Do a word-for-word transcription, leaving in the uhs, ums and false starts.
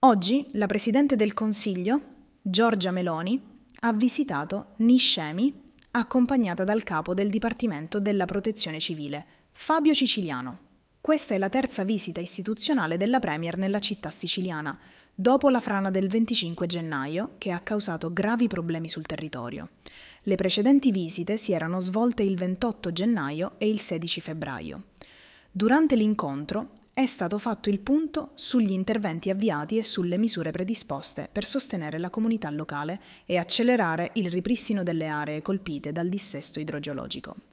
Oggi la Presidente del Consiglio, Giorgia Meloni, ha visitato Niscemi accompagnata dal capo del Dipartimento della Protezione Civile, Fabio Ciciliano. Questa è la terza visita istituzionale della Premier nella città siciliana, dopo la frana del venticinque gennaio che ha causato gravi problemi sul territorio. Le precedenti visite si erano svolte il ventotto gennaio e il sedici febbraio. Durante l'incontro è stato fatto il punto sugli interventi avviati e sulle misure predisposte per sostenere la comunità locale e accelerare il ripristino delle aree colpite dal dissesto idrogeologico.